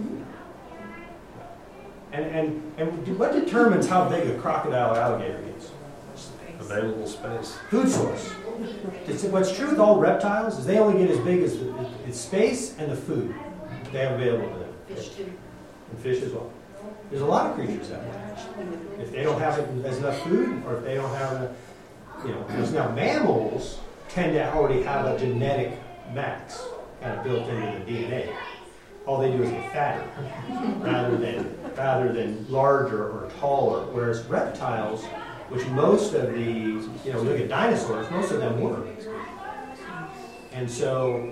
S1: And, and, and what determines how big a crocodile or alligator is?
S5: Available space.
S1: Food source. It's, what's true with all reptiles is they only get as big as the, it's space and the food they have available to them.
S9: Fish too.
S1: And fish as well. There's a lot of creatures that way. If they don't have as enough food, or if they don't have, a, you know, because now mammals tend to already have a genetic max kind of built into the D N A. All they do is get fatter rather than rather than larger or taller. Whereas reptiles, which most of the, you know, look at dinosaurs, most of them were. And so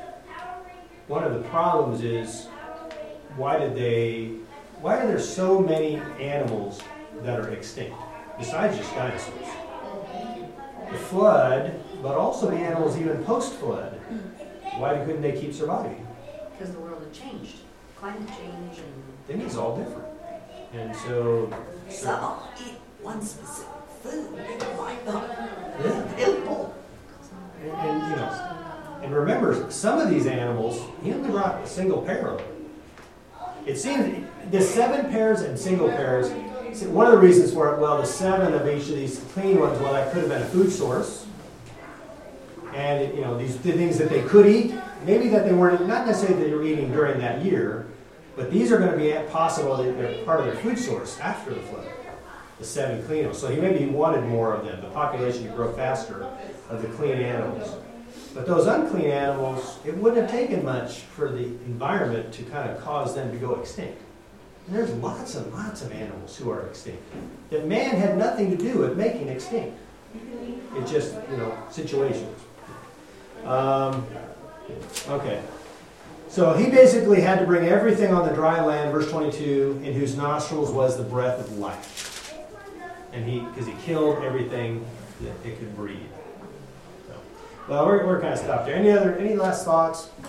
S1: one of the problems is why did they, why are there so many animals that are extinct besides just dinosaurs? The flood, but also the animals even post-flood. Why couldn't they keep surviving?
S9: Because the world had changed. Climate change and.
S1: Then it's all different. And so,
S3: Some will eat one specific food, it might not be
S1: yeah.
S3: available.
S1: And, and, you know, and remember, some of these animals, he only brought a single pair of them. It seems the seven pairs and single pairs, see, one of the reasons for it, well, the seven of each of these clean ones, well, that could have been a food source. And, you know, these the things that they could eat, maybe that they weren't, not necessarily that they were eating during that year, but these are going to be possible that they're part of their food source after the flood. The seven clean ones. So he maybe wanted more of them, the population to grow faster of the clean animals. But those unclean animals, it wouldn't have taken much for the environment to kind of cause them to go extinct. And there's lots and lots of animals who are extinct that man had nothing to do with making extinct. It's just, you know, situations. Um, okay. So he basically had to bring everything on the dry land, verse twenty-two, in whose nostrils was the breath of life. And he, because he killed everything that it could breathe. So, well, we're, we're kind of stopped there. Any other, any last thoughts?